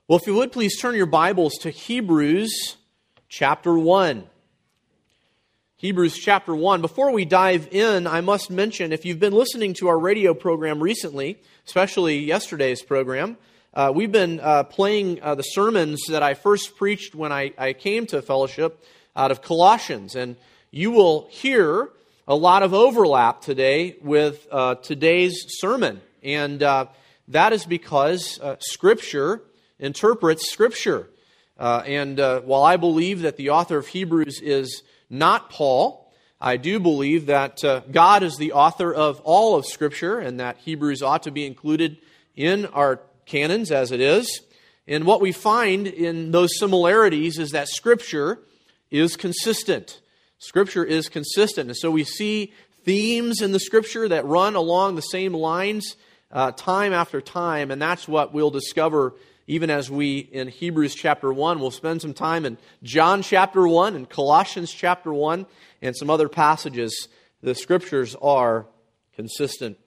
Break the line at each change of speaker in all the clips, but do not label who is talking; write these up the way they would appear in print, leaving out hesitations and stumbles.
Well, if you would, please turn your Bibles to Hebrews chapter 1. Hebrews chapter 1. Before we dive in, I must mention, if you've been listening to our radio program recently, especially yesterday's program, we've been playing the sermons that I first preached when I came to fellowship out of Colossians. And you will hear a lot of overlap today with today's sermon. And that is because Scripture interprets Scripture. And while I believe that the author of Hebrews is not Paul, I do believe that God is the author of all of Scripture and that Hebrews ought to be included in our canons as it is. And what we find in those similarities is that Scripture is consistent. Scripture is consistent. And so we see themes in the Scripture that run along the same lines time after time, and that's what we'll discover even as we, in Hebrews chapter 1, we'll spend some time in John chapter 1 and Colossians chapter 1 and some other passages. The Scriptures are consistent.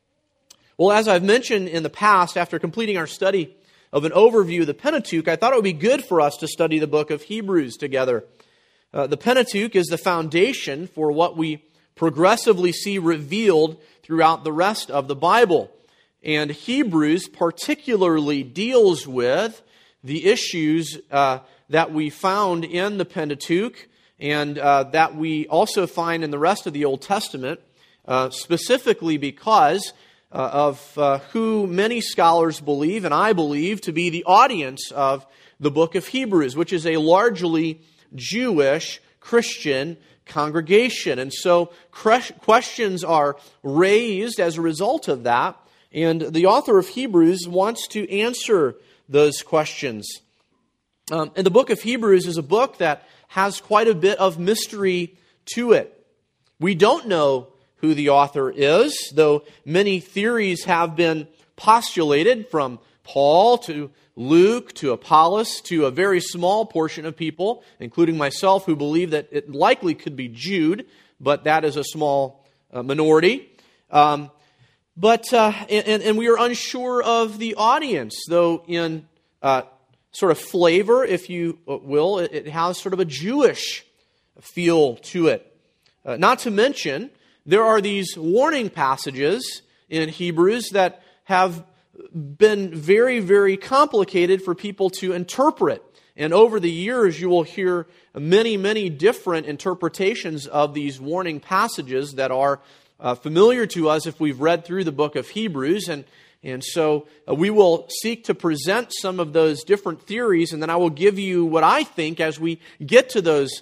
Well, as I've mentioned in the past, after completing our study of an overview of the Pentateuch, I thought it would be good for us to study the book of Hebrews together. The Pentateuch is the foundation for what we progressively see revealed throughout the rest of the Bible. And Hebrews particularly deals with the issues that we found in the Pentateuch and that we also find in the rest of the Old Testament, specifically because of who many scholars believe, and I believe, to be the audience of the book of Hebrews, which is a largely Jewish Christian congregation. And so questions are raised as a result of that. And the author of Hebrews wants to answer those questions. And the book of Hebrews is a book that has quite a bit of mystery to it. We don't know who the author is, though many theories have been postulated, from Paul to Luke to Apollos to a very small portion of people, including myself, who believe that it likely could be Jude, but that is a small minority. But we are unsure of the audience, though in sort of flavor, if you will, it has sort of a Jewish feel to it. Not to mention, there are these warning passages in Hebrews that have been very, very complicated for people to interpret. And over the years, you will hear many, many different interpretations of these warning passages that are familiar to us if we've read through the book of Hebrews. And so we will seek to present some of those different theories, and then I will give you what I think as we get to those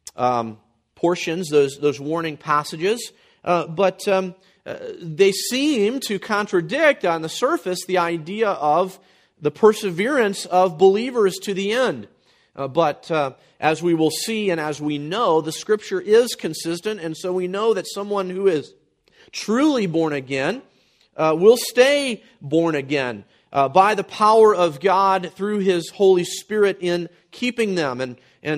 portions, those warning passages. But they seem to contradict on the surface the idea of the perseverance of believers to the end. But as we will see and as we know, the Scripture is consistent, and so we know that someone who is truly born again will stay born again by the power of God through His Holy Spirit in keeping them.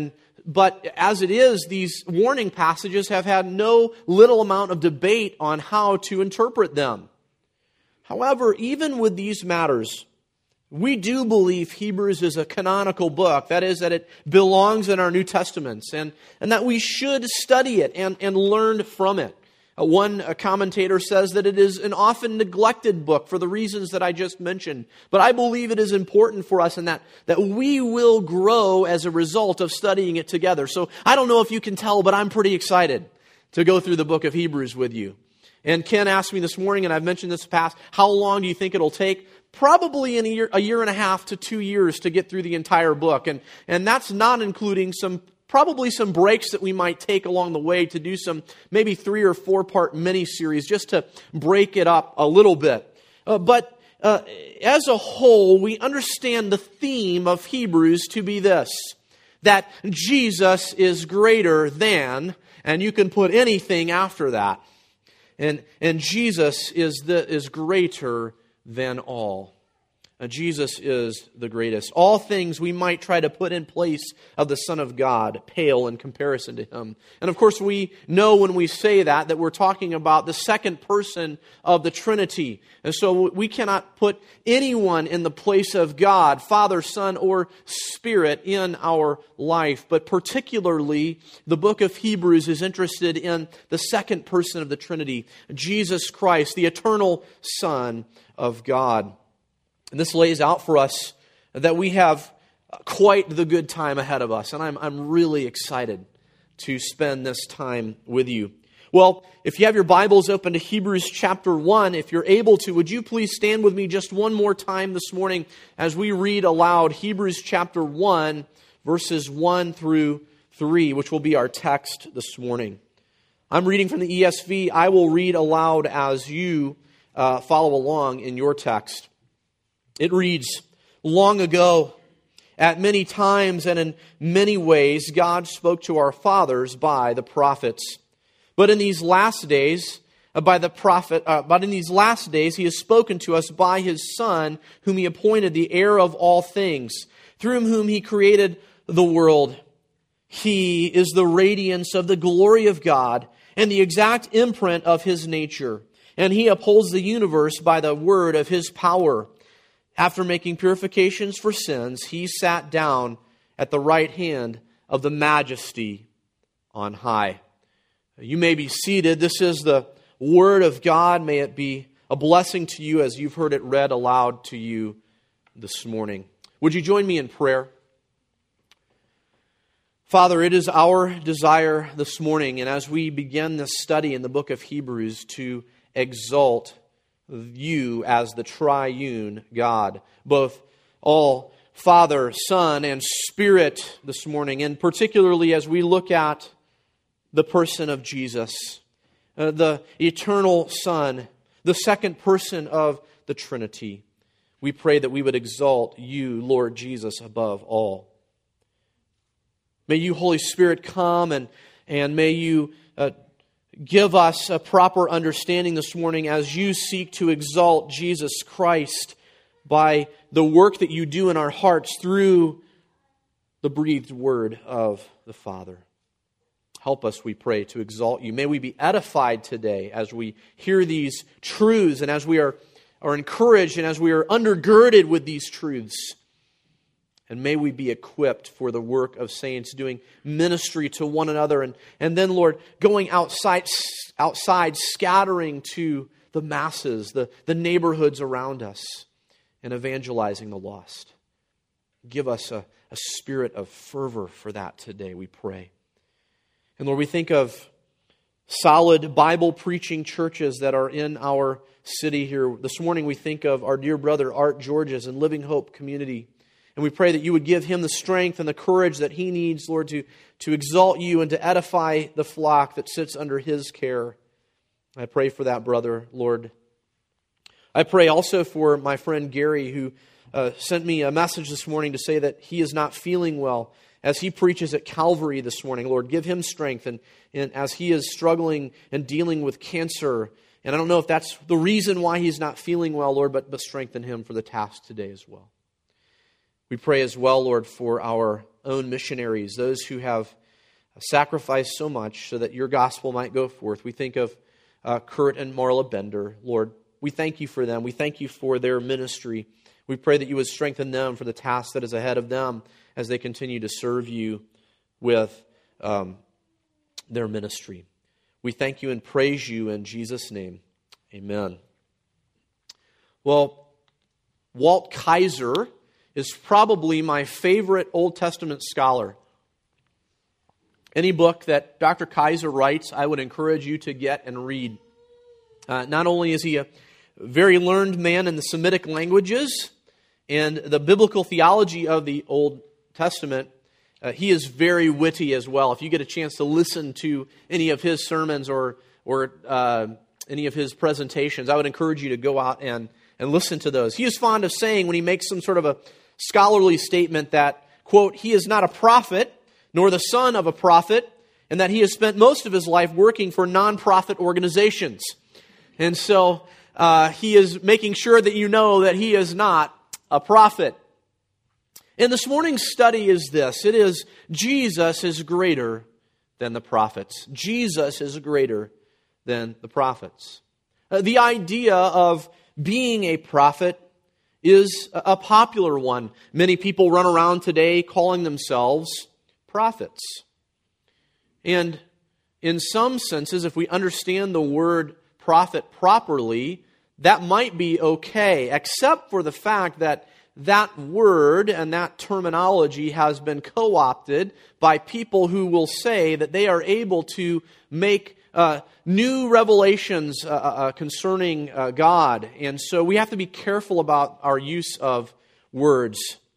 But as it is, these warning passages have had no little amount of debate on how to interpret them. However, even with these matters, we do believe Hebrews is a canonical book. That is, that it belongs in our New Testaments, and that we should study it and learn from it. One commentator says that it is an often neglected book for the reasons that I just mentioned. But I believe it is important for us in that we will grow as a result of studying it together. So I don't know if you can tell, but I'm pretty excited to go through the book of Hebrews with you. And Ken asked me this morning, and I've mentioned this past, how long do you think it'll take? Probably in a year and a half to 2 years to get through the entire book. And that's not including probably some breaks that we might take along the way to do some maybe 3 or 4 part mini-series just to break it up a little bit. But as a whole, we understand the theme of Hebrews to be this, that Jesus is greater than, and you can put anything after that. And Jesus is greater than all. Jesus is the greatest. All things we might try to put in place of the Son of God pale in comparison to Him. And of course we know when we say that we're talking about the second person of the Trinity. And so we cannot put anyone in the place of God, Father, Son, or Spirit in our life. But particularly the book of Hebrews is interested in the second person of the Trinity, Jesus Christ, the eternal Son of God. And this lays out for us that we have quite the good time ahead of us. And I'm really excited to spend this time with you. Well, if you have your Bibles open to Hebrews chapter 1, if you're able to, would you please stand with me just one more time this morning as we read aloud Hebrews chapter 1, verses 1 through 3, which will be our text this morning. I'm reading from the ESV. I will read aloud as you follow along in your text. It reads, "Long ago, at many times and in many ways, God spoke to our fathers by the prophets. But in these last days, He has spoken to us by His Son, whom He appointed the heir of all things, through whom He created the world. He is the radiance of the glory of God and the exact imprint of His nature, and He upholds the universe by the word of His power. After making purifications for sins, He sat down at the right hand of the Majesty on high." You may be seated. This is the Word of God. May it be a blessing to you as you've heard it read aloud to you this morning. Would you join me in prayer? Father, it is our desire this morning, and as we begin this study in the book of Hebrews, to exalt You as the triune God, both all Father, Son, and Spirit this morning, and particularly as we look at the person of Jesus, the eternal Son, the second person of the Trinity. We pray that we would exalt You, Lord Jesus, above all. May You, Holy Spirit, come and may You give us a proper understanding this morning as You seek to exalt Jesus Christ by the work that You do in our hearts through the breathed word of the Father. Help us, we pray, to exalt You. May we be edified today as we hear these truths and as we are encouraged and as we are undergirded with these truths. And may we be equipped for the work of saints, doing ministry to one another. And then, Lord, going outside, scattering to the masses, the neighborhoods around us, and evangelizing the lost. Give us a spirit of fervor for that today, we pray. And Lord, we think of solid Bible-preaching churches that are in our city here. This morning we think of our dear brother Art Georges and Living Hope Community. And we pray that You would give him the strength and the courage that he needs, Lord, to exalt You and to edify the flock that sits under his care. I pray for that brother, Lord. I pray also for my friend Gary, who sent me a message this morning to say that he is not feeling well as he preaches at Calvary this morning. Lord, give him strength and as he is struggling and dealing with cancer. And I don't know if that's the reason why he's not feeling well, Lord, but strengthen him for the task today as well. We pray as well, Lord, for our own missionaries, those who have sacrificed so much so that Your gospel might go forth. We think of Kurt and Marla Bender. Lord, we thank You for them. We thank You for their ministry. We pray that You would strengthen them for the task that is ahead of them as they continue to serve You with their ministry. We thank You and praise You in Jesus' name. Amen. Well, Walt Kaiser is probably my favorite Old Testament scholar. Any book that Dr. Kaiser writes, I would encourage you to get and read. Not only is he a very learned man in the Semitic languages and the biblical theology of the Old Testament, he is very witty as well. If you get a chance to listen to any of his sermons or any of his presentations, I would encourage you to go out and listen to those. He is fond of saying, when he makes some sort of a scholarly statement, that, quote, he is not a prophet, nor the son of a prophet, and that he has spent most of his life working for non-profit organizations. And so he is making sure that you know that he is not a prophet? And this morning's study is this. It is Jesus is greater than the prophets. Jesus is greater than the prophets. The idea of being a prophet is a popular one. Many people run around today calling themselves prophets. And in some senses, if we understand the word prophet properly, that might be okay, except for the fact that that word and that terminology has been co-opted by people who will say that they are able to make new revelations concerning God. And so we have to be careful about our use of words.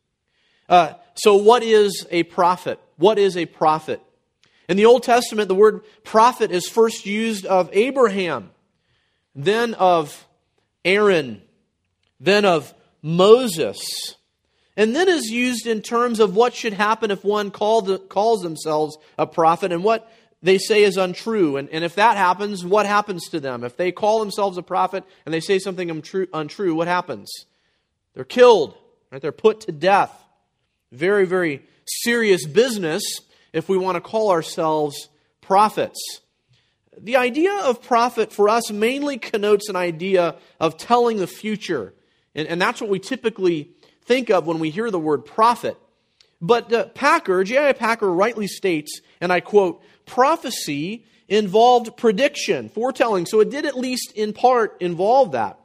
So what is a prophet? What is a prophet? In the Old Testament, the word prophet is first used of Abraham, then of Aaron, then of Moses, and then is used in terms of what should happen if one calls themselves a prophet and what they say is untrue. And if that happens, what happens to them? If they call themselves a prophet and they say something untrue, what happens? They're killed, right? They're put to death. Very, very serious business if we want to call ourselves prophets. The idea of prophet for us mainly connotes an idea of telling the future. And that's what we typically think of when we hear the word prophet. But J.I. Packer rightly states, and I quote, prophecy involved prediction, foretelling. So it did at least in part involve that.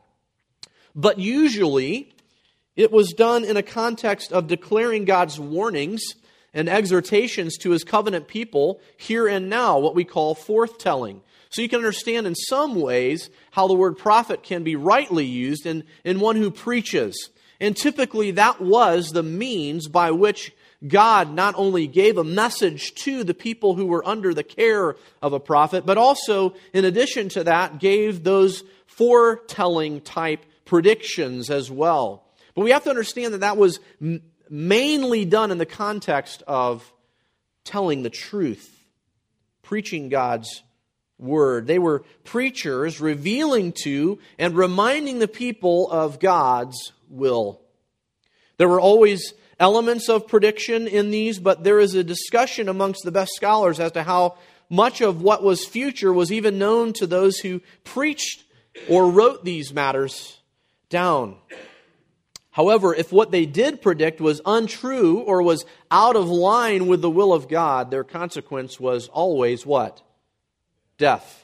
But usually it was done in a context of declaring God's warnings and exhortations to His covenant people here and now, what we call forthtelling. So you can understand in some ways how the word prophet can be rightly used in one who preaches. And typically that was the means by which God not only gave a message to the people who were under the care of a prophet, but also, in addition to that, gave those foretelling type predictions as well. But we have to understand that was mainly done in the context of telling the truth, preaching God's word. They were preachers revealing to and reminding the people of God's will. There were always elements of prediction in these, but there is a discussion amongst the best scholars as to how much of what was future was even known to those who preached or wrote these matters down. However, if what they did predict was untrue or was out of line with the will of God, their consequence was always what? Death.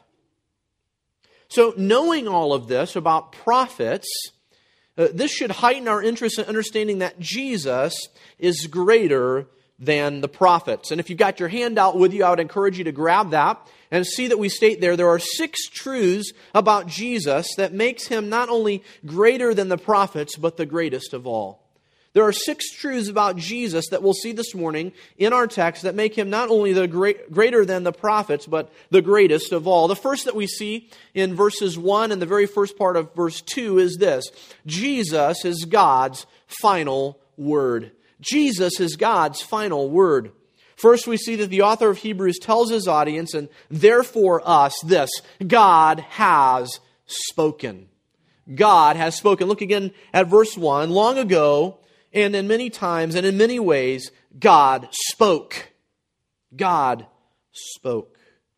So knowing all of this about prophets, this should heighten our interest in understanding that Jesus is greater than the prophets. And if you've got your handout with you, I would encourage you to grab that and see that we state there are 6 truths about Jesus that makes Him not only greater than the prophets, but the greatest of all. There are 6 truths about Jesus that we'll see this morning in our text that make Him not only the greater than the prophets, but the greatest of all. The first that we see in verses 1 and the very first part of verse 2 is this: Jesus is God's final word. Jesus is God's final word. First, we see that the author of Hebrews tells his audience, and therefore us, this: God has spoken. God has spoken. Look again at verse 1. Long ago, and in many times and in many ways, God spoke. God spoke.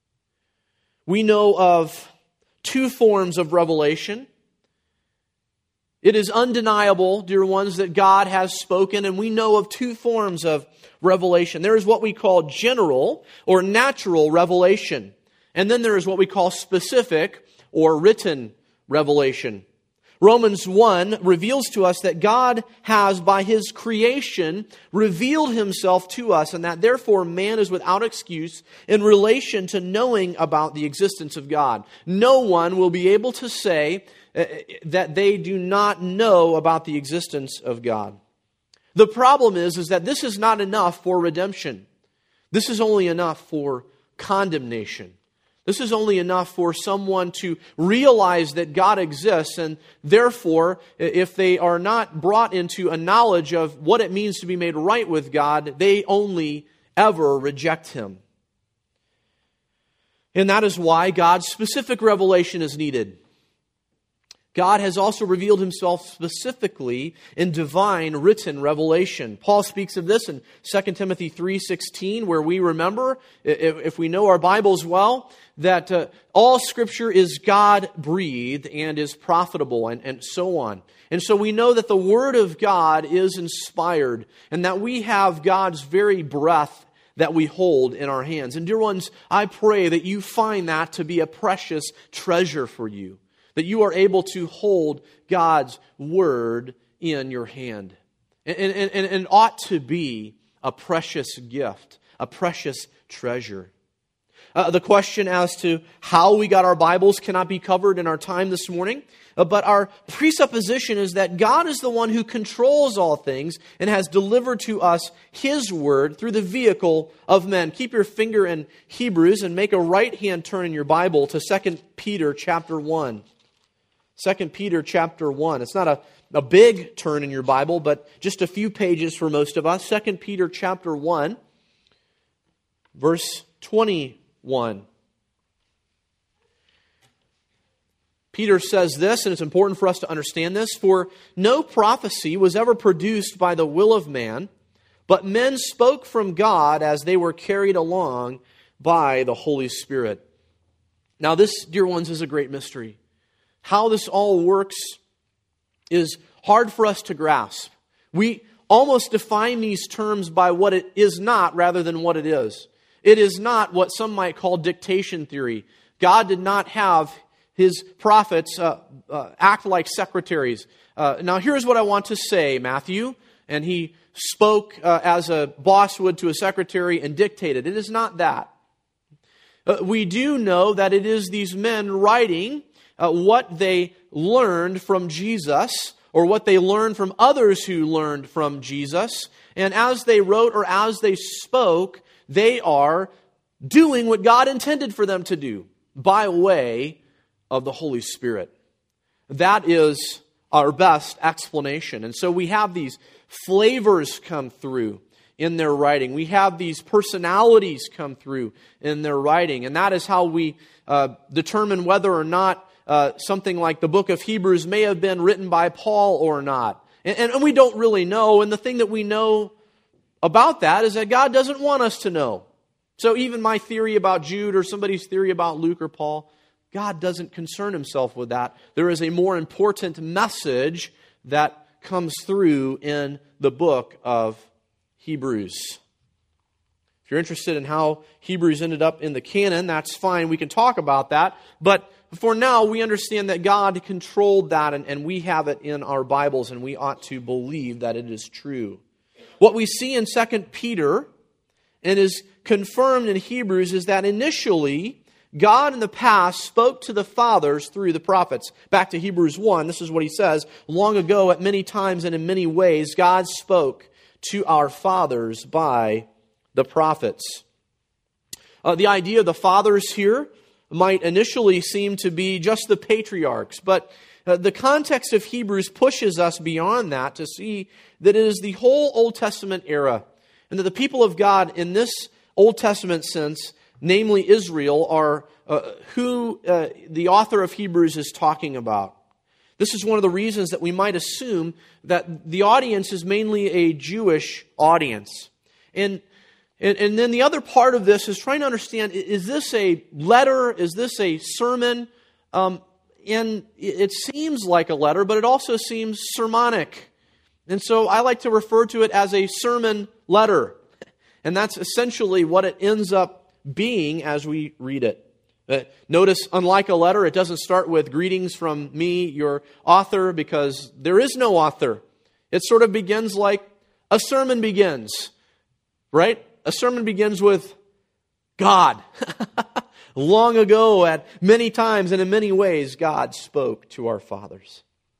We know of 2 forms of revelation. It is undeniable, dear ones, that God has spoken, and we know of 2 forms of revelation. There is what we call general or natural revelation, and then there is what we call specific or written revelation. Romans 1 reveals to us that God has, by His creation, revealed Himself to us, and that therefore man is without excuse in relation to knowing about the existence of God. No one will be able to say that they do not know about the existence of God. The problem is that this is not enough for redemption. This is only enough for condemnation. This is only enough for someone to realize that God exists, and therefore, if they are not brought into a knowledge of what it means to be made right with God, they only ever reject Him. And that is why God's specific revelation is needed. God has also revealed himself specifically in divine written revelation. Paul speaks of this in 2 Timothy 3:16, where we remember, if we know our Bibles well, that all Scripture is God-breathed and is profitable, and so on. And so we know that the Word of God is inspired, and that we have God's very breath that we hold in our hands. And dear ones, I pray that you find that to be a precious treasure for you, that you are able to hold God's Word in your hand. And ought to be a precious gift, a precious treasure. The question as to how we got our Bibles cannot be covered in our time this morning, but our presupposition is that God is the one who controls all things and has delivered to us His Word through the vehicle of men. Keep your finger in Hebrews and make a right-hand turn in your Bible to 2 Peter chapter 1. 2 Peter chapter 1. It's not a big turn in your Bible, but just a few pages for most of us. 2 Peter chapter 1, verse 21. Peter says this, and it's important for us to understand this: "For no prophecy was ever produced by the will of man, but men spoke from God as they were carried along by the Holy Spirit." Now this, dear ones, is a great mystery. How this all works is hard for us to grasp. We almost define these terms by what it is not rather than what it is. It is not what some might call dictation theory. God did not have His prophets act like secretaries. Now here's what I want to say, Matthew. And he spoke as a boss would to a secretary and dictated. It is not that. We do know that it is these men writing what they learned from Jesus, or what they learned from others who learned from Jesus. And as they wrote or as they spoke, they are doing what God intended for them to do by way of the Holy Spirit. That is our best explanation. And so we have these flavors come through in their writing. We have these personalities come through in their writing. And that is how we determine whether or not something like the book of Hebrews may have been written by Paul or not. And we don't really know. And the thing that we know about that is that God doesn't want us to know. So even my theory about Jude or somebody's theory about Luke or Paul, God doesn't concern Himself with that. There is a more important message that comes through in the book of Hebrews. If you're interested in how Hebrews ended up in the canon, that's fine. We can talk about that. But for now, we understand that God controlled that, and we have it in our Bibles, and we ought to believe that it is true. What we see in 2 Peter, and is confirmed in Hebrews, is that initially God in the past spoke to the fathers through the prophets. Back to Hebrews 1, this is what he says: "Long ago, at many times and in many ways, God spoke to our fathers by the prophets." The idea of the fathers here might initially seem to be just the patriarchs, but the context of Hebrews pushes us beyond that to see that it is the whole Old Testament era, and that the people of God in this Old Testament sense, namely Israel, are who the author of Hebrews is talking about. This is one of the reasons that we might assume that the audience is mainly a Jewish audience. And then the other part of this is trying to understand, is this a letter? Is this a sermon? And it seems like a letter, but it also seems sermonic. And so I like to refer to it as a sermon letter. And that's essentially what it ends up being as we read it. Notice, unlike a letter, it doesn't start with "Greetings from me, your author," because there is no author. It sort of begins like a sermon begins, right? A sermon begins with God. Long ago, at many times and in many ways, God spoke to our fathers.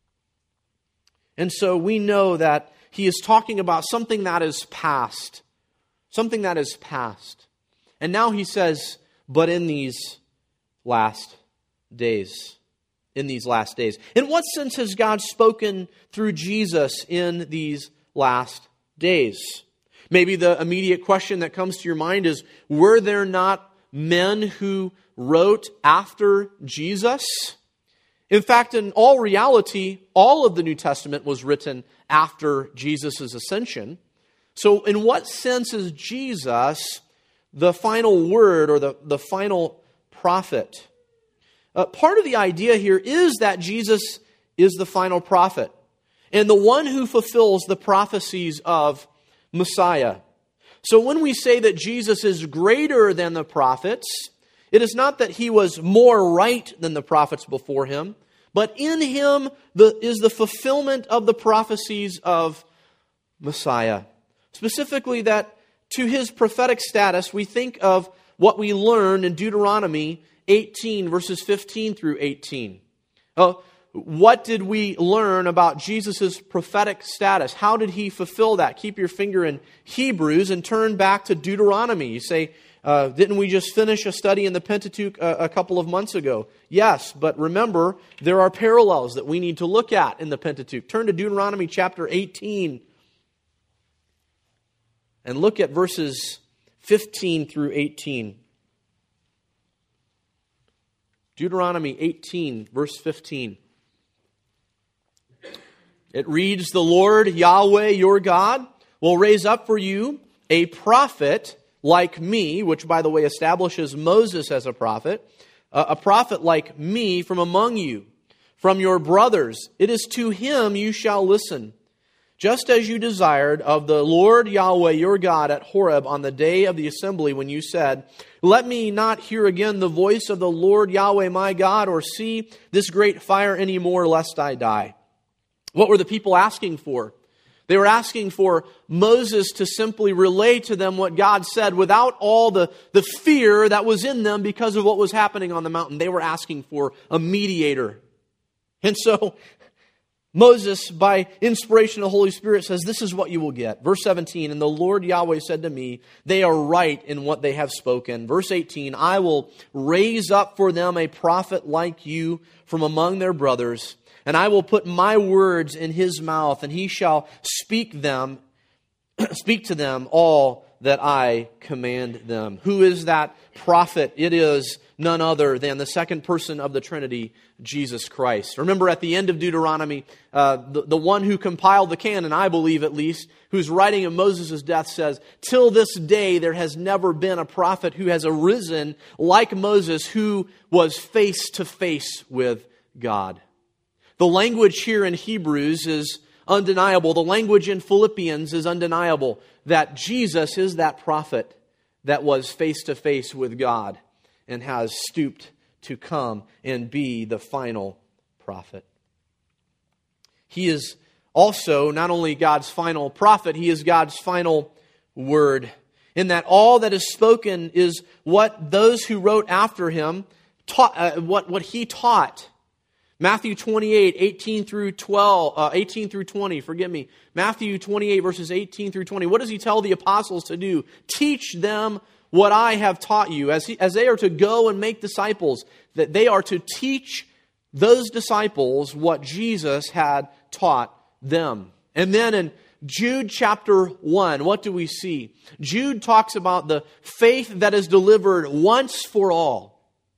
And so we know that he is talking about something that is past. Something that is past. And now he says, but in these last days. In these last days. In what sense has God spoken through Jesus in these last days? Maybe the immediate question that comes to your mind is, were there not men who wrote after Jesus? In fact, in all reality, all of the New Testament was written after Jesus' ascension. So in what sense is Jesus the final word or the final prophet? Part of the idea here is that Jesus is the final prophet and the one who fulfills the prophecies of Messiah. So when we say that Jesus is greater than the prophets, it is not that he was more right than the prophets before him, but in him is the fulfillment of the prophecies of Messiah. Specifically that to his prophetic status, we think of what we learn in Deuteronomy 18, verses 15 through 18. What did we learn about Jesus' prophetic status? How did he fulfill that? Keep your finger in Hebrews and turn back to Deuteronomy. You say, didn't we just finish a study in the Pentateuch a couple of months ago? Yes, but remember, there are parallels that we need to look at in the Pentateuch. Turn to Deuteronomy chapter 18 and look at verses 15 through 18. Deuteronomy 18, verse 15. It reads, "The Lord Yahweh your God will raise up for you a prophet like me," which, by the way, establishes Moses as a prophet like me from among you, from your brothers. It is to him you shall listen, just as you desired of the Lord Yahweh your God at Horeb on the day of the assembly when you said, "Let me not hear again the voice of the Lord Yahweh my God or see this great fire anymore, lest I die." What were the people asking for? They were asking for Moses to simply relay to them what God said without all the fear that was in them because of what was happening on the mountain. They were asking for a mediator. And so Moses, by inspiration of the Holy Spirit, says, this is what you will get. Verse 17, "And the Lord Yahweh said to me, they are right in what they have spoken." Verse 18, "I will raise up for them a prophet like you from among their brothers, and I will put my words in his mouth, and he shall speak to them all that I command them." Who is that prophet? It is none other than the second person of the Trinity, Jesus Christ. Remember at the end of Deuteronomy, the one who compiled the canon, I believe at least, who's writing of Moses' death says, "Till this day there has never been a prophet who has arisen like Moses, who was face to face with God." The language here in Hebrews is undeniable. The language in Philippians is undeniable that Jesus is that prophet that was face to face with God and has stooped to come and be the final prophet. He is also not only God's final prophet, he is God's final word. In that all that is spoken is what those who wrote after him taught, what he taught. Matthew 28, 18 through 20, forgive me. Matthew 28, verses 18 through 20. What does he tell the apostles to do? Teach them what I have taught you. As they are to go and make disciples, that they are to teach those disciples what Jesus had taught them. And then in Jude chapter 1, what do we see? Jude talks about the faith that is delivered once for all.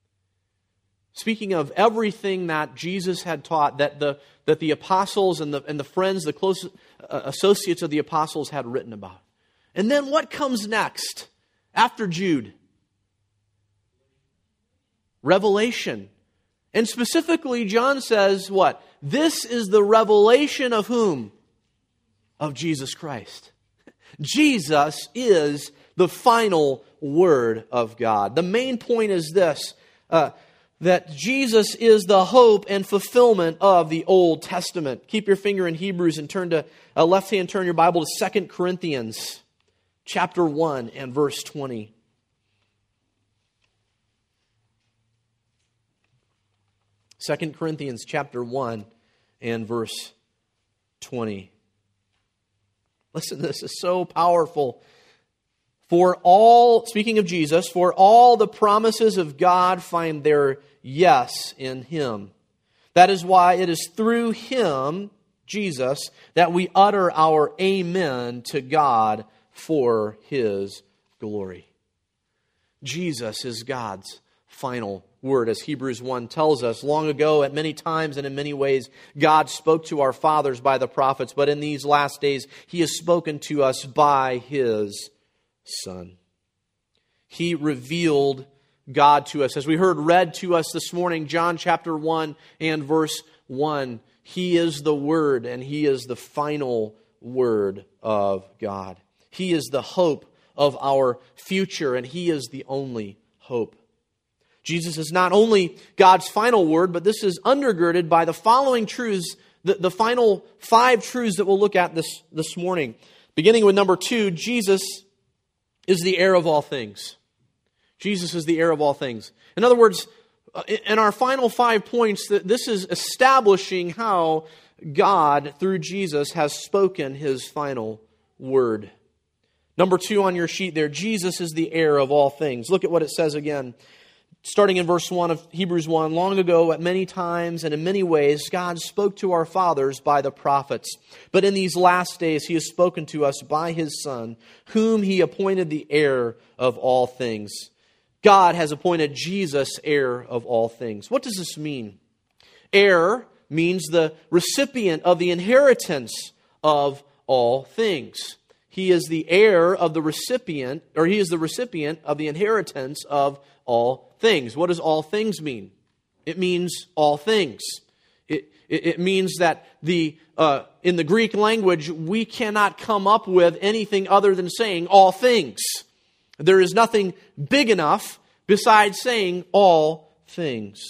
Speaking of everything that Jesus had taught, that the apostles and the friends, the close associates of the apostles had written about. And then what comes next after Jude? Revelation. And specifically, John says what? This is the revelation of whom? Of Jesus Christ. Jesus is the final word of God. The main point is this, that Jesus is the hope and fulfillment of the Old Testament. Keep your finger in Hebrews and turn your Bible to 2 Corinthians chapter 1 and verse 20. 2 Corinthians chapter 1 and verse 20. Listen, this is so powerful. Speaking of Jesus, for all the promises of God find their yes in Him. That is why it is through Him, Jesus, that we utter our amen to God for His glory. Jesus is God's final word, as Hebrews 1 tells us. Long ago, at many times and in many ways, God spoke to our fathers by the prophets, but in these last days, He has spoken to us by His Son. He revealed God to us. As we heard read to us this morning, John chapter 1 and verse 1, He is the Word, and He is the final Word of God. He is the hope of our future, and He is the only hope. Jesus is not only God's final word, but this is undergirded by the following truths, the final 5 truths that we'll look at this morning. Beginning with number 2, Jesus is the heir of all things. Jesus is the heir of all things. In other words, in our final 5 points, this is establishing how God, through Jesus, has spoken His final word. Number 2 on your sheet there, Jesus is the heir of all things. Look at what it says again. Starting in verse 1 of Hebrews 1, long ago, at many times and in many ways, God spoke to our fathers by the prophets. But in these last days, He has spoken to us by His Son, whom He appointed the heir of all things. God has appointed Jesus heir of all things. What does this mean? Heir means the recipient of the inheritance of all things. He is the heir of the recipient, or He is the recipient of the inheritance of all things. What does all things mean? It means all things. It means that in the Greek language, we cannot come up with anything other than saying all things. There is nothing big enough besides saying all things.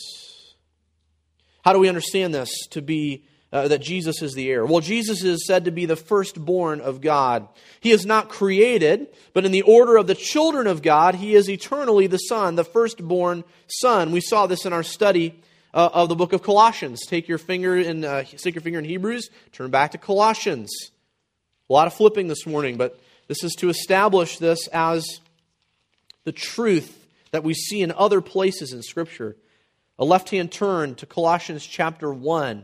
How do we understand this to be that Jesus is the heir? Well, Jesus is said to be the firstborn of God. He is not created, but in the order of the children of God, He is eternally the Son, the firstborn Son. We saw this in our study of the book of Colossians. Stick your finger in Hebrews, turn back to Colossians. A lot of flipping this morning, but this is to establish this as the truth that we see in other places in Scripture. A left-hand turn to Colossians chapter 1.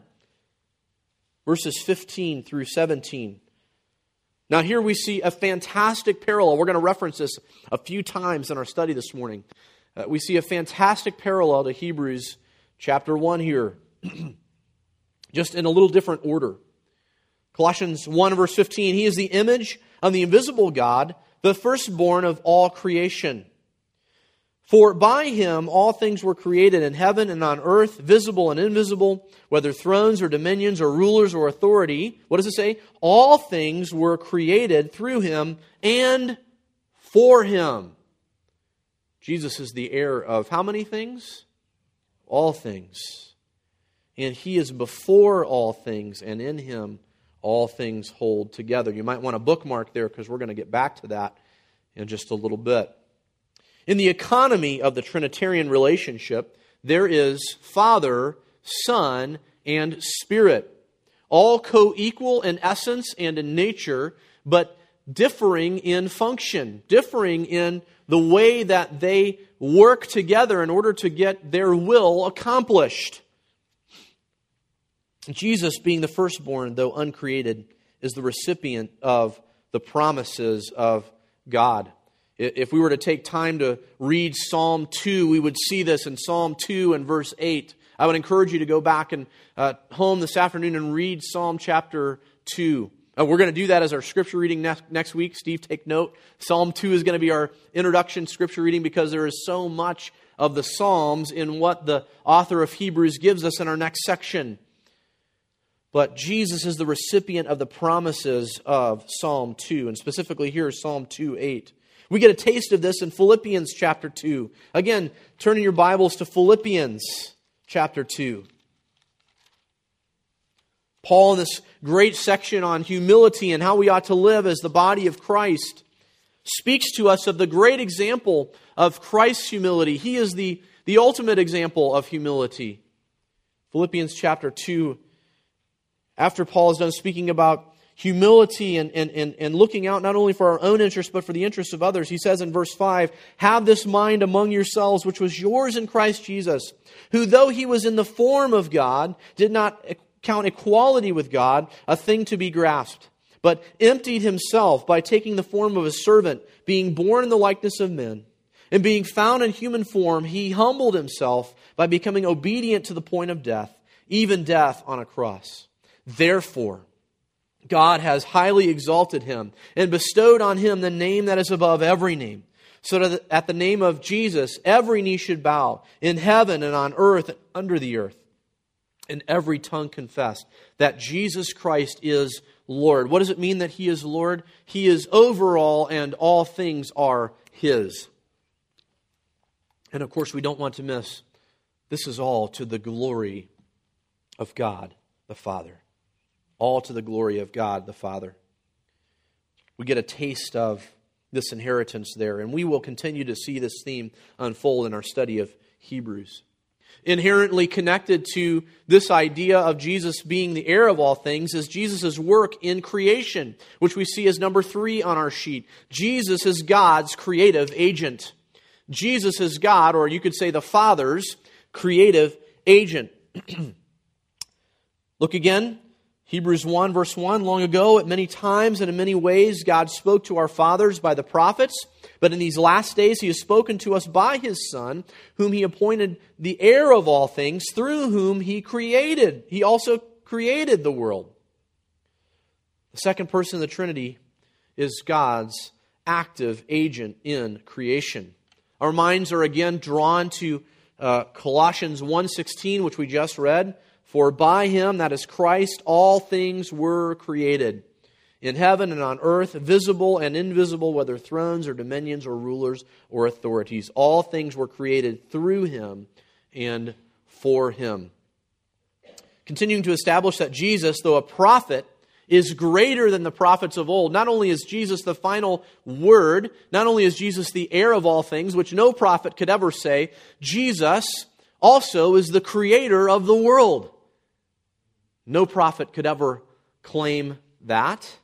Verses 15 through 17. Now here we see a fantastic parallel. We're going to reference this a few times in our study this morning. We see a fantastic parallel to Hebrews chapter 1 here. Just in a little different order. Colossians 1 verse 15. He is the image of the invisible God, the firstborn of all creation. For by Him all things were created in heaven and on earth, visible and invisible, whether thrones or dominions or rulers or authority. What does it say? All things were created through Him and for Him. Jesus is the heir of how many things? All things. And He is before all things, and in Him all things hold together. You might want to bookmark there because we're going to get back to that in just a little bit. In the economy of the Trinitarian relationship, there is Father, Son, and Spirit, all co-equal in essence and in nature, but differing in function, differing in the way that they work together in order to get their will accomplished. Jesus, being the firstborn, though uncreated, is the recipient of the promises of God. If we were to take time to read Psalm 2, we would see this in Psalm 2 and verse 8. I would encourage you to go back and home this afternoon and read Psalm chapter 2. We're going to do that as our scripture reading next week. Steve, take note. Psalm 2 is going to be our introduction scripture reading because there is so much of the Psalms in what the author of Hebrews gives us in our next section. But Jesus is the recipient of the promises of Psalm 2, and specifically here is Psalm 2:8. We get a taste of this in Philippians chapter 2. Again, turn in your Bibles to Philippians chapter 2. Paul, in this great section on humility and how we ought to live as the body of Christ, speaks to us of the great example of Christ's humility. He is the ultimate example of humility. Philippians chapter 2, after Paul is done speaking about humility and looking out not only for our own interests, but for the interests of others. He says in verse 5, "Have this mind among yourselves, which was yours in Christ Jesus, who though He was in the form of God, did not count equality with God a thing to be grasped, but emptied Himself by taking the form of a servant, being born in the likeness of men. And being found in human form, He humbled Himself by becoming obedient to the point of death, even death on a cross. Therefore, God has highly exalted Him and bestowed on Him the name that is above every name, so that at the name of Jesus, every knee should bow in heaven and on earth and under the earth, and every tongue confess that Jesus Christ is Lord. What does it mean that He is Lord? He is over all, and all things are His. And of course, we don't want to miss, this is all to the glory of God the Father. All to the glory of God the Father. We get a taste of this inheritance there, and we will continue to see this theme unfold in our study of Hebrews. Inherently connected to this idea of Jesus being the heir of all things is Jesus' work in creation, which we see as number 3 on our sheet. Jesus is God's creative agent. Jesus is God, or you could say the Father's creative agent. Look again. Hebrews 1, verse 1, long ago, at many times and in many ways, God spoke to our fathers by the prophets, but in these last days He has spoken to us by His Son, whom He appointed the heir of all things, through whom He also created the world. The second person of the Trinity is God's active agent in creation. Our minds are again drawn to Colossians 1:16, which we just read. For by Him, that is Christ, all things were created, in heaven and on earth, visible and invisible, whether thrones or dominions or rulers or authorities. All things were created through Him and for Him. Continuing to establish that Jesus, though a prophet, is greater than the prophets of old. Not only is Jesus the final word, not only is Jesus the heir of all things, which no prophet could ever say, Jesus also is the creator of the world. No prophet could ever claim that.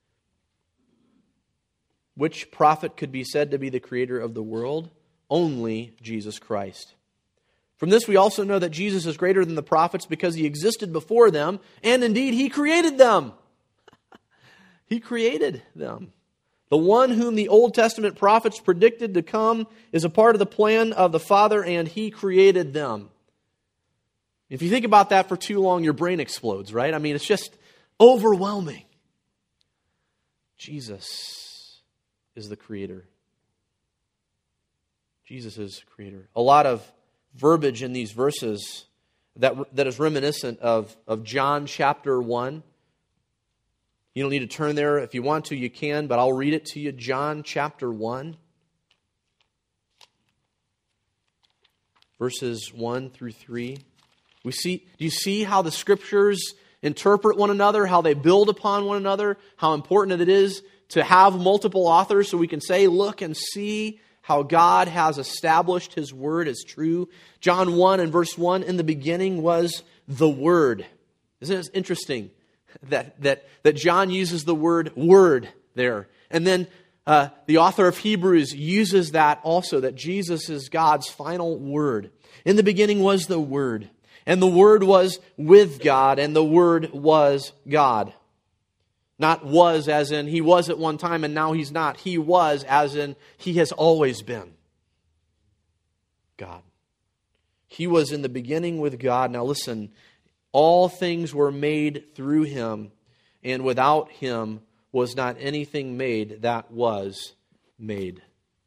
Which prophet could be said to be the creator of the world? Only Jesus Christ. From this we also know that Jesus is greater than the prophets because He existed before them, and indeed He created them. He created them. The one whom the Old Testament prophets predicted to come is a part of the plan of the Father, and He created them. If you think about that for too long, your brain explodes, right? I mean, it's just overwhelming. Jesus is the creator. Jesus is the creator. A lot of verbiage in these verses that is reminiscent of John chapter 1. You don't need to turn there. If you want to, you can, but I'll read it to you. John chapter 1, verses 1 through 3. Do you see how the Scriptures interpret one another, how they build upon one another, how important it is to have multiple authors so we can say, look and see how God has established His Word as true. John 1 and verse 1, in the beginning was the Word. Isn't it interesting that John uses the word there? And then the author of Hebrews uses that also, that Jesus is God's final Word. In the beginning was the Word. And the Word was with God, and the Word was God. Not was as in He was at one time and now He's not. He was as in He has always been God. He was in the beginning with God. Now listen, all things were made through Him, and without Him was not anything made that was made.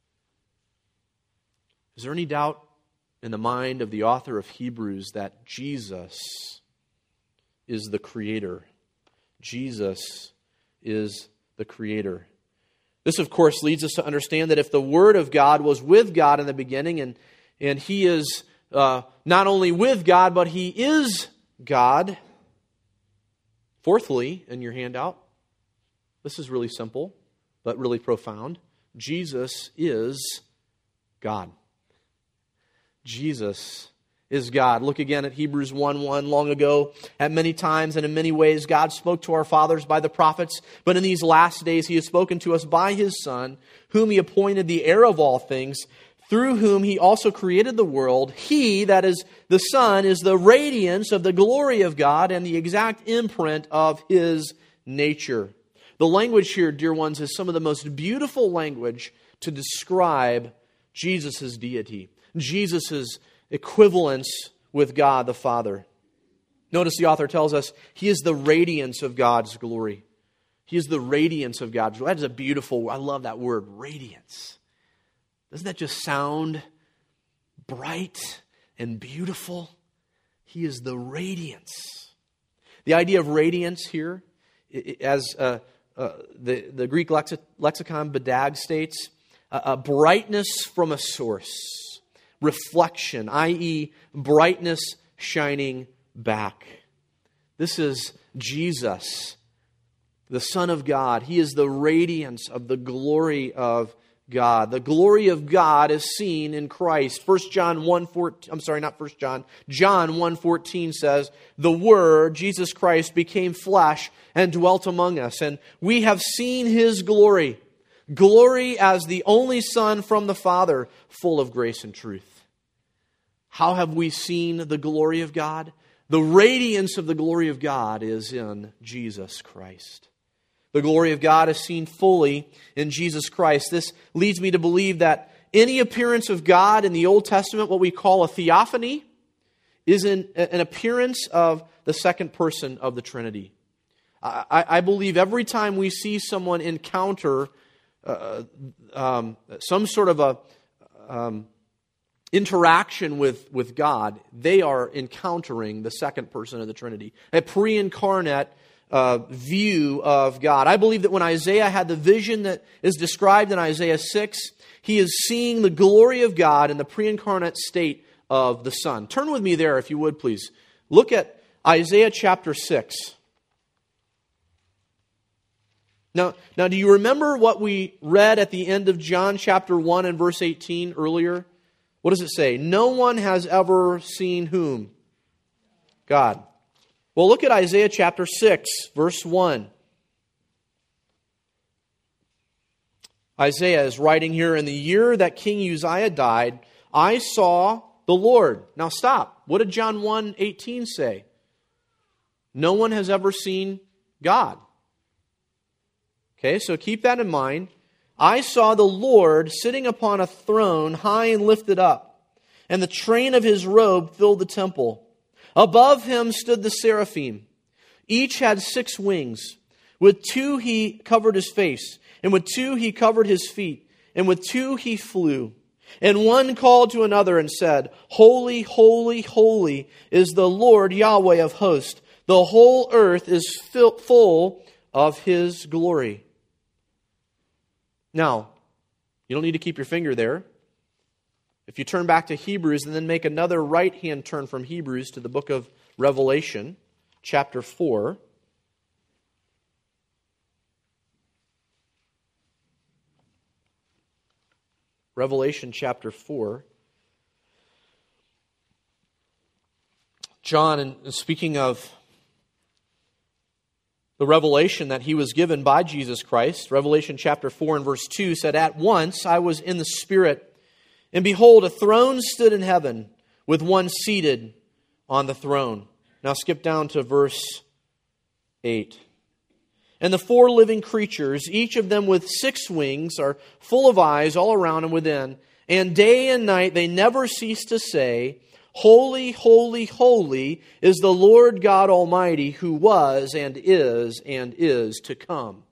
Is there any doubt in the mind of the author of Hebrews that Jesus is the creator? Jesus is the creator. This, of course, leads us to understand that if the Word of God was with God in the beginning, and He is not only with God, but He is God. Fourthly, in your handout, this is really simple, but really profound. Jesus is God. Jesus is God. Look again at Hebrews 1:1. Long ago, at many times and in many ways, God spoke to our fathers by the prophets, but in these last days He has spoken to us by His Son, whom He appointed the heir of all things, through whom He also created the world. He, that is the Son, is the radiance of the glory of God and the exact imprint of His nature. The language here, dear ones, is some of the most beautiful language to describe Jesus' deity, Jesus' equivalence with God the Father. Notice the author tells us He is the radiance of God's glory. He is the radiance of God's glory. That is a beautiful, I love that word, radiance. Doesn't that just sound bright and beautiful? He is the radiance. The idea of radiance here, as the Greek lexicon BDAG states, a brightness from a source, reflection, i.e. brightness shining back. This is Jesus, the Son of God. He is the radiance of the glory of God. The glory of God is seen in Christ. John 1:14 says, "The Word, Jesus Christ, became flesh and dwelt among us, and we have seen His glory, glory as the only Son from the Father, full of grace and truth." How have we seen the glory of God? The radiance of the glory of God is in Jesus Christ. The glory of God is seen fully in Jesus Christ. This leads me to believe that any appearance of God in the Old Testament, what we call a theophany, is an appearance of the second person of the Trinity. I believe every time we see someone encounter some sort of a interaction with God, they are encountering the second person of the Trinity. A pre-incarnate view of God. I believe that when Isaiah had the vision that is described in Isaiah 6, he is seeing the glory of God in the pre-incarnate state of the Son. Turn with me there, if you would, please. Look at Isaiah chapter 6. Now, do you remember what we read at the end of John chapter 1 and verse 18 earlier? What does it say? No one has ever seen whom? God. Well, look at Isaiah chapter 6, verse 1. Isaiah is writing here, "In the year that King Uzziah died, I saw the Lord." Now stop. What did John 1:18 say? No one has ever seen God. Okay, so keep that in mind. I saw the Lord sitting upon a throne high and lifted up, and the train of His robe filled the temple. Above Him stood the seraphim. Each had 6 wings. With 2 He covered His face, and with 2 He covered His feet, and with 2 He flew. And one called to another and said, "Holy, holy, holy is the Lord Yahweh of hosts. The whole earth is full of His glory." Now, you don't need to keep your finger there. If you turn back to Hebrews and then make another right-hand turn from Hebrews to the book of Revelation, chapter 4. Revelation chapter 4. John, speaking of the revelation that he was given by Jesus Christ, Revelation chapter 4 and verse 2 said, "At once I was in the Spirit, and behold, a throne stood in heaven, with one seated on the throne." Now skip down to verse 8. "And the 4 living creatures, each of them with 6 wings, are full of eyes all around and within. And day and night they never cease to say, 'Holy, holy, holy is the Lord God Almighty, who was and is to come.'"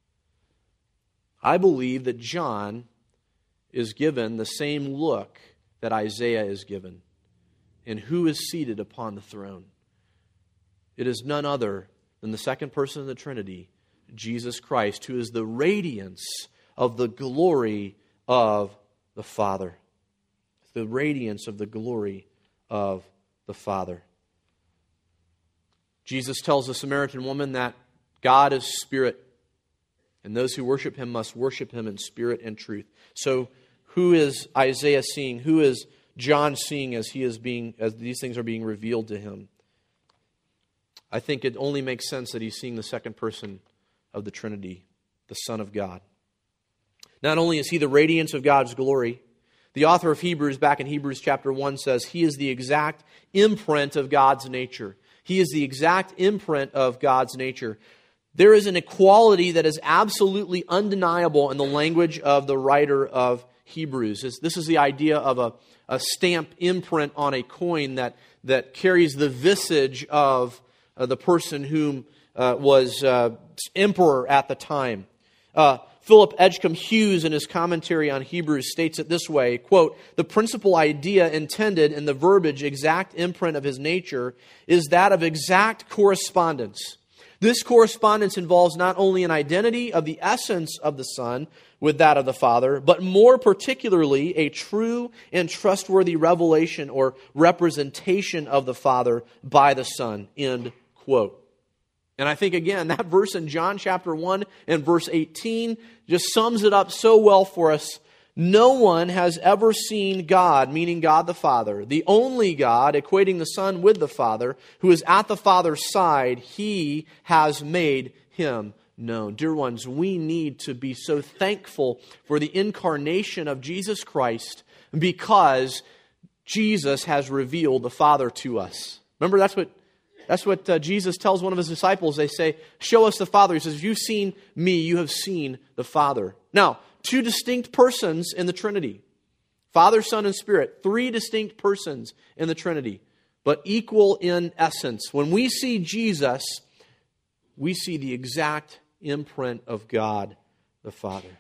I believe that John is given the same look that Isaiah is given. And who is seated upon the throne? It is none other than the second person of the Trinity, Jesus Christ, who is the radiance of the glory of the Father. The radiance of the glory of the Father. Jesus tells the Samaritan woman that God is spirit, and those who worship Him must worship Him in spirit and truth. So, who is Isaiah seeing? Who is John seeing as these things are being revealed to him? I think it only makes sense that he's seeing the second person of the Trinity, the Son of God. Not only is He the radiance of God's glory, the author of Hebrews, back in Hebrews chapter 1, says He is the exact imprint of God's nature. He is the exact imprint of God's nature. There is an equality that is absolutely undeniable in the language of the writer of Hebrews. This is the idea of a stamp imprint on a coin that carries the visage of the person whom was emperor at the time. Philip Edgecombe Hughes, in his commentary on Hebrews, states it this way, quote, "The principal idea intended in the verbiage exact imprint of his nature is that of exact correspondence. This correspondence involves not only an identity of the essence of the Son with that of the Father, but more particularly a true and trustworthy revelation or representation of the Father by the Son," end quote. And I think, again, that verse in John chapter 1 and verse 18 just sums it up so well for us. No one has ever seen God, meaning God the Father, the only God, equating the Son with the Father, who is at the Father's side. He has made Him known. Dear ones, we need to be so thankful for the incarnation of Jesus Christ because Jesus has revealed the Father to us. Remember, that's what Jesus tells one of His disciples. They say, "Show us the Father." He says, "If you've seen me, you have seen the Father." Now, two distinct persons in the Trinity. Father, Son, and Spirit. Three distinct persons in the Trinity, but equal in essence. When we see Jesus, we see the exact imprint of God the Father.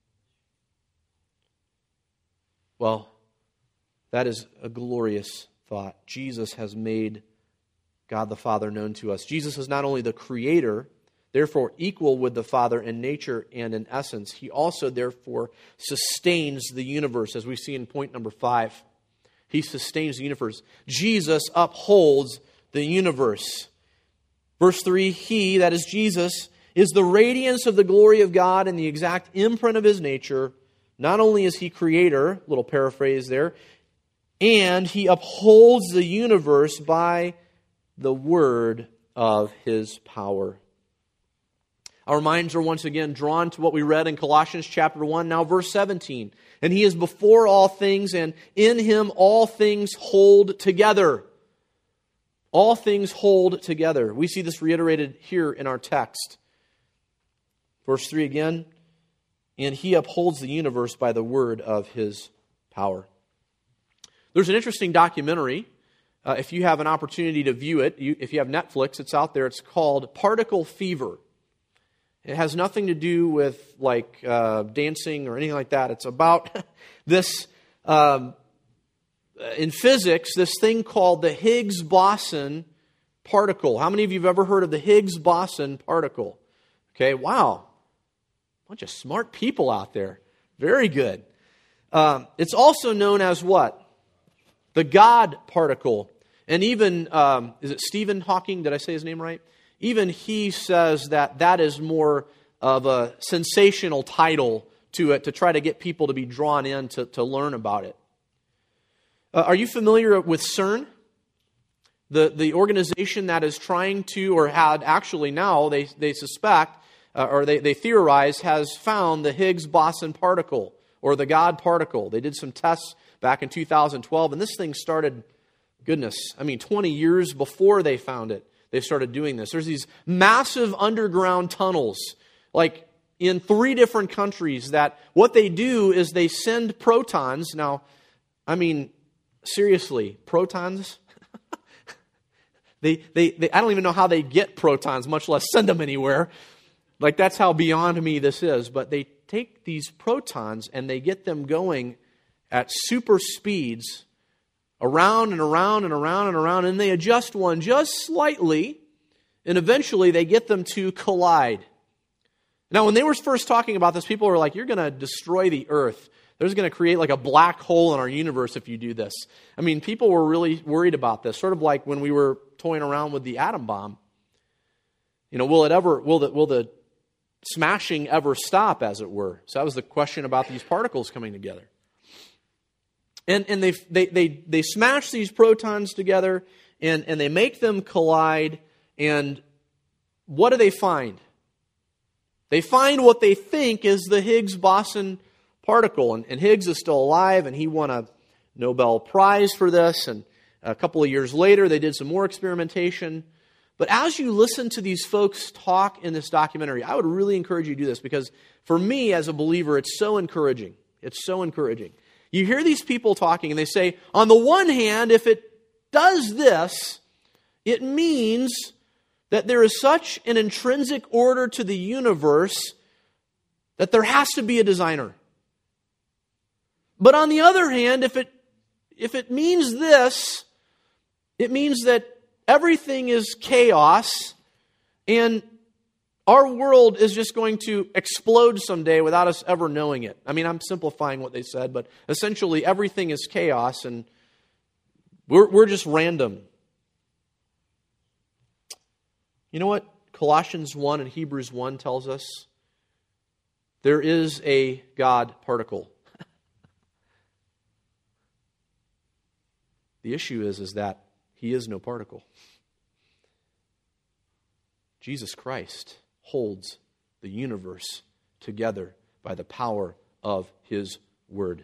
Well, that is a glorious thought. Jesus has made God the Father known to us. Jesus is not only the Creator, therefore equal with the Father in nature and in essence, He also therefore sustains the universe, as we see in point number 5. He sustains the universe. Jesus upholds the universe. Verse 3, He, that is Jesus, is the radiance of the glory of God and the exact imprint of His nature. Not only is He Creator, little paraphrase there, and He upholds the universe by the word of His power. Our minds are once again drawn to what we read in Colossians chapter 1, now verse 17. And He is before all things, and in Him all things hold together. All things hold together. We see this reiterated here in our text. Verse 3 again, and He upholds the universe by the word of His power. There's an interesting documentary. If you have an opportunity to view it, if you have Netflix, it's out there. It's called Particle Fever. It has nothing to do with dancing or anything like that. It's about this, in physics, this thing called the Higgs boson particle. How many of you have ever heard of the Higgs boson particle? Okay, wow. Bunch of smart people out there. Very good. It's also known as what? The God particle. And even, is it Stephen Hawking? Did I say his name right? Even he says that is more of a sensational title to it, to try to get people to be drawn in to learn about it. Are you familiar with CERN? The organization that is trying to, or had actually now, they suspect, or they theorize, has found the Higgs boson particle, or the God particle. They did some tests back in 2012, and this thing started, 20 years before they found it, they started doing this. There's these massive underground tunnels, like in 3 different countries, that what they do is they send protons. Now, seriously, protons? They I don't even know how they get protons, much less send them anywhere. Like, that's how beyond me this is. But they take these protons and they get them going at super speeds, around and around and around and around, and they adjust one just slightly, and eventually they get them to collide. Now, when they were first talking about this, people were like, "You're going to destroy the earth. There's going to create like a black hole in our universe if you do this." People were really worried about this, sort of like when we were toying around with the atom bomb. Will the smashing ever stop, as it were? So that was the question about these particles coming together. And they smash these protons together and they make them collide. And what do they find? They find what they think is the Higgs boson particle. And Higgs is still alive, and he won a Nobel Prize for this. And a couple of years later, they did some more experimentation. But as you listen to these folks talk in this documentary, I would really encourage you to do this, because for me as a believer, it's so encouraging. It's so encouraging. You hear these people talking and they say, on the one hand, if it does this, it means that there is such an intrinsic order to the universe that there has to be a designer. But on the other hand, if it means this, it means that everything is chaos and our world is just going to explode someday without us ever knowing it. I mean, I'm simplifying what they said, but essentially everything is chaos and we're just random. You know what Colossians 1 and Hebrews 1 tells us? There is a God particle. The issue is that He is no particle. Jesus Christ holds the universe together by the power of His Word.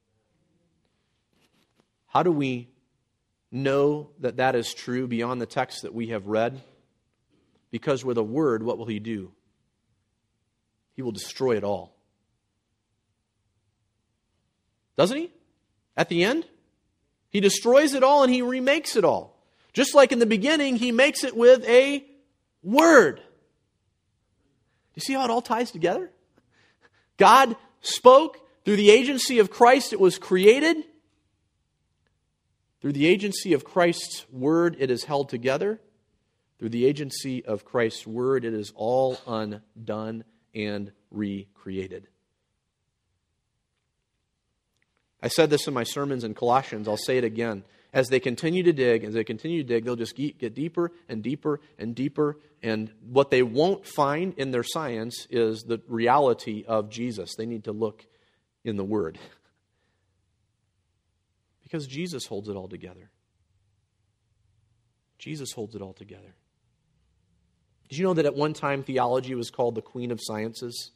How do we know that that is true beyond the text that we have read? Because with a word, what will He do? He will destroy it all. Doesn't He? At the end? He destroys it all and He remakes it all. Just like in the beginning, He makes it with a word. You see how it all ties together? God spoke through the agency of Christ, it was created. Through the agency of Christ's word, it is held together. Through the agency of Christ's word, it is all undone and recreated. I said this in my sermons in Colossians. I'll say it again. As they continue to dig, they'll just get deeper and deeper and deeper. And what they won't find in their science is the reality of Jesus. They need to look in the Word. Because Jesus holds it all together. Jesus holds it all together. Did you know that at one time theology was called the Queen of Sciences?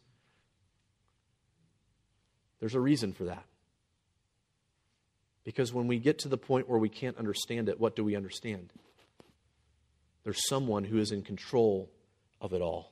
There's a reason for that. Because when we get to the point where we can't understand it, what do we understand? There's someone who is in control of it all.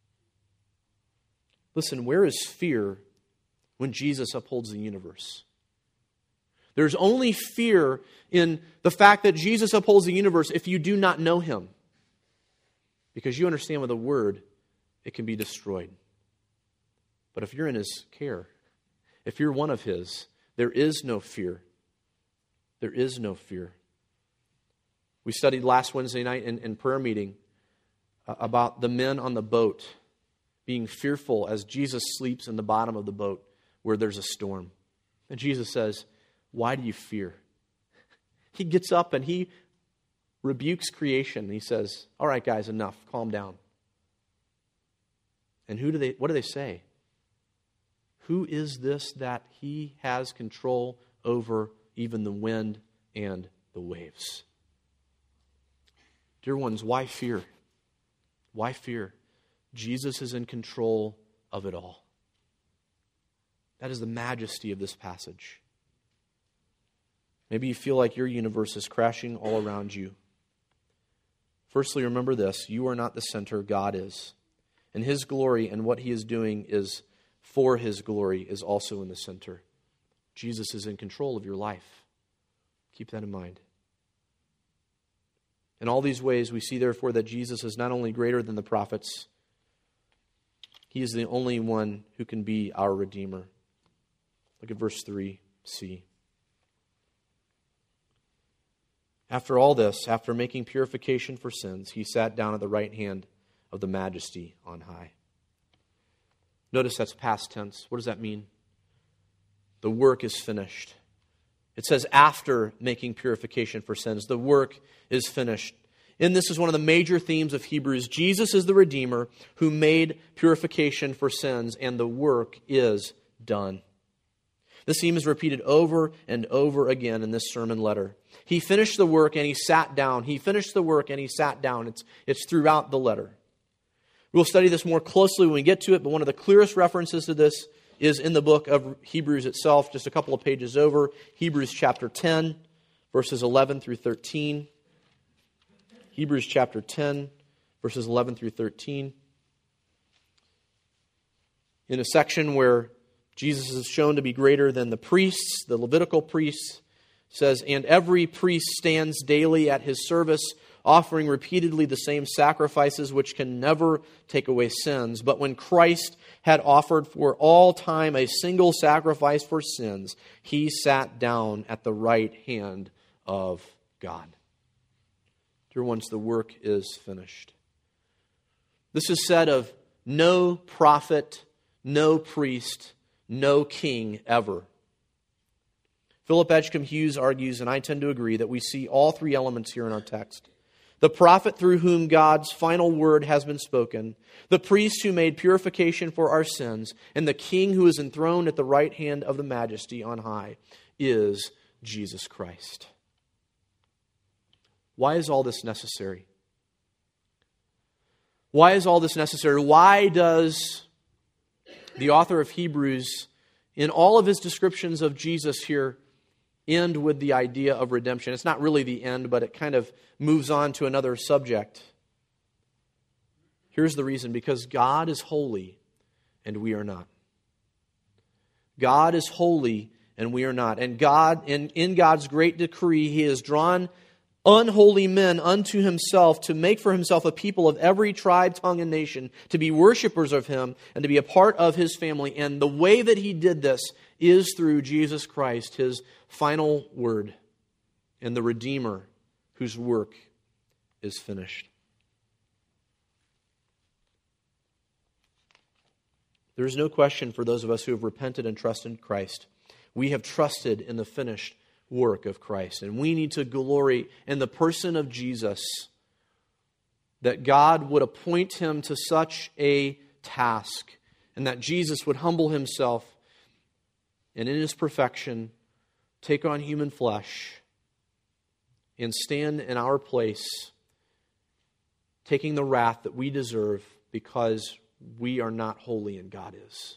Listen, where is fear when Jesus upholds the universe? There's only fear in the fact that Jesus upholds the universe if you do not know Him. Because you understand with a word, it can be destroyed. But if you're in His care, if you're one of His, there is no fear. There is no fear. We studied last Wednesday night in prayer meeting about the men on the boat being fearful as Jesus sleeps in the bottom of the boat where there's a storm. And Jesus says, "Why do you fear?" He gets up and He rebukes creation. He says, "All right, guys, enough. Calm down." And what do they say? Who is this that He has control over even the wind and the waves? Dear ones, why fear? Why fear? Jesus is in control of it all. That is the majesty of this passage. Maybe you feel like your universe is crashing all around you. Firstly, remember this: you are not the center, God is. And His glory and what He is doing is for His glory is also in the center. Jesus is in control of your life. Keep that in mind. In all these ways, we see therefore that Jesus is not only greater than the prophets, He is the only one who can be our Redeemer. Look at verse 3c. After all this, after making purification for sins, He sat down at the right hand of the Majesty on high. Notice that's past tense. What does that mean? The work is finished. It says after making purification for sins, the work is finished. And this is one of the major themes of Hebrews. Jesus is the Redeemer who made purification for sins, and the work is done. This theme is repeated over and over again in this sermon letter. He finished the work and He sat down. He finished the work and He sat down. It's throughout the letter. We'll study this more closely when we get to it, but one of the clearest references to this is in the book of Hebrews itself, just a couple of pages over. Hebrews chapter 10, verses 11 through 13. Hebrews chapter 10, verses 11 through 13. In a section where Jesus is shown to be greater than the priests, the Levitical priests. It says, and every priest stands daily at his service, offering repeatedly the same sacrifices which can never take away sins. But when Christ had offered for all time a single sacrifice for sins, he sat down at the right hand of God. Dear ones, the work is finished. This is said of no prophet, no priest, no king ever. Philip Edgecombe Hughes argues, and I tend to agree, that we see all three elements here in our text. The prophet through whom God's final word has been spoken, the priest who made purification for our sins, and the king who is enthroned at the right hand of the majesty on high is Jesus Christ. Why is all this necessary? Why is all this necessary? Why does the author of Hebrews, in all of his descriptions of Jesus here, end with the idea of redemption? It's not really the end, but it kind of moves on to another subject. Here's the reason: because God is holy and we are not. God is holy and we are not. And God, in God's great decree, He has drawn unholy men unto Himself to make for Himself a people of every tribe, tongue, and nation, to be worshipers of Him and to be a part of His family. And the way that He did this is through Jesus Christ, His final word, and the Redeemer whose work is finished. There is no question for those of us who have repented and trusted in Christ. We have trusted in the finished work of Christ. And we need to glory in the person of Jesus, that God would appoint Him to such a task, and that Jesus would humble Himself and in His perfection take on human flesh and stand in our place, taking the wrath that we deserve because we are not holy and God is.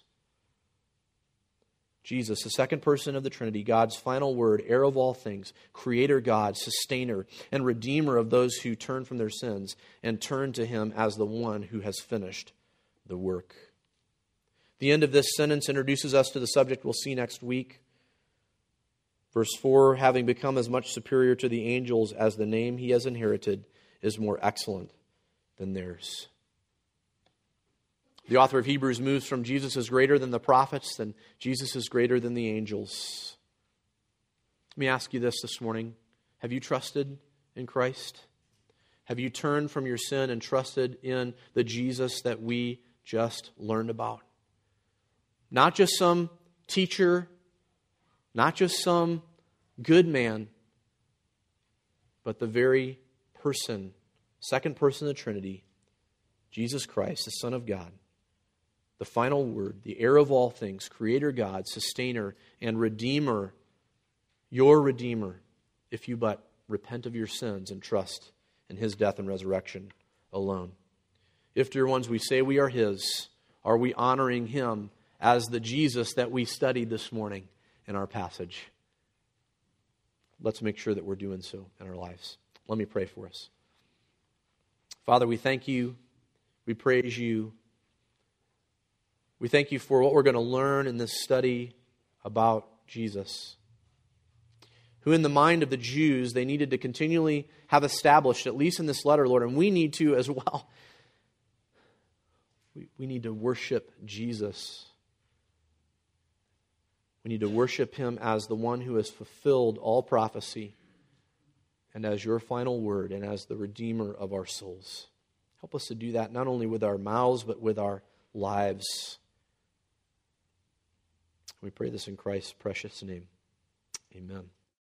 Jesus, the second person of the Trinity, God's final word, heir of all things, creator God, sustainer, and redeemer of those who turn from their sins and turn to Him as the one who has finished the work. The end of this sentence introduces us to the subject we'll see next week. Verse 4, having become as much superior to the angels as the name He has inherited is more excellent than theirs. The author of Hebrews moves from Jesus is greater than the prophets, then Jesus is greater than the angels. Let me ask you this morning. Have you trusted in Christ? Have you turned from your sin and trusted in the Jesus that we just learned about? Not just some teacher, not just some good man, but the very person, second person of the Trinity, Jesus Christ, the Son of God. The final word, the heir of all things, creator God, sustainer, and redeemer, your redeemer, if you but repent of your sins and trust in His death and resurrection alone. If, dear ones, we say we are His, are we honoring Him as the Jesus that we studied this morning in our passage? Let's make sure that we're doing so in our lives. Let me pray for us. Father, we thank You. We praise You. We thank You for what we're going to learn in this study about Jesus, who in the mind of the Jews, they needed to continually have established, at least in this letter, Lord, and we need to as well. We need to worship Jesus. We need to worship Him as the one who has fulfilled all prophecy and as Your final word and as the Redeemer of our souls. Help us to do that not only with our mouths but with our lives. We pray this in Christ's precious name. Amen.